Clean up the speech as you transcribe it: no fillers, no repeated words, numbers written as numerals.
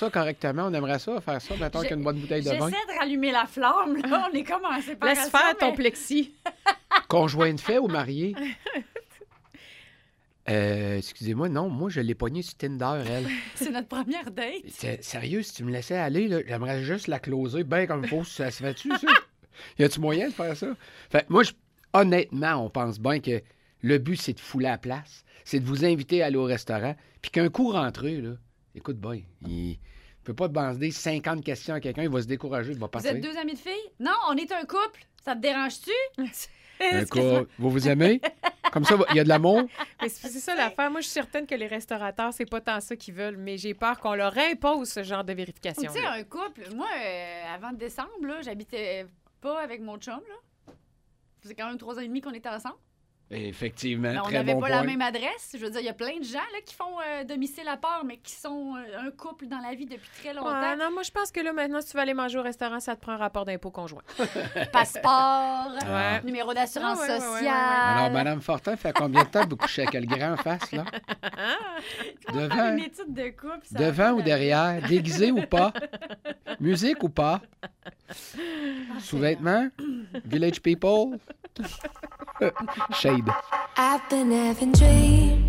ça correctement. On aimerait ça, faire ça, mettons qu'une bonne bouteille de vin. J'essaie de rallumer la flamme, là. On est comme en séparation. Laisse faire ton plexi. Conjoint de fait ou marié? Excusez-moi, non, moi, je l'ai pognée sur Tinder, elle. C'est notre première date. Sérieux, si tu me laissais aller, là, j'aimerais juste la closer bien comme il faut. Ça se fait-tu, ça? Y a-tu moyen de faire ça? Fait moi, honnêtement, on pense bien que le but, c'est de fouler la place. C'est de vous inviter à aller au restaurant. Puis qu'un coup rentré, là, écoute bien, il peut pas demander 50 questions à quelqu'un, il va se décourager, il va Vous partir. êtes 2 amis de filles? Non, on est un couple. Ça te dérange-tu? Un couple, vous vous aimez? Comme ça, il y a de l'amour? Mais c'est ça l'affaire. Moi, je suis certaine que les restaurateurs, c'est pas tant ça qu'ils veulent, mais j'ai peur qu'on leur impose ce genre de vérification. Tu sais, un couple, moi, avant décembre, là, j'habitais pas avec mon chum, là. Ça faisait quand même 3 ans et demi qu'on était ensemble. Effectivement, Mais on très n'avait bon pas point. la même adresse. Je veux dire, il y a plein de gens là, qui font domicile à part, mais qui sont un couple dans la vie depuis très longtemps. Ouais, non, moi, je pense que là, maintenant, si tu vas aller manger au restaurant, ça te prend un rapport d'impôt conjoint. Passeport, Ouais. numéro d'assurance Ah, ouais, ouais, sociale. ouais, Alors, Mme Fortin, fait combien de temps vous couchez avec le grand en face, là? Comment faire une étude de couple? Ça Devant ou derrière? Déguisé ou pas? Musique ou pas? Sous-vêtements? Village People? Shade. I've been having dreams.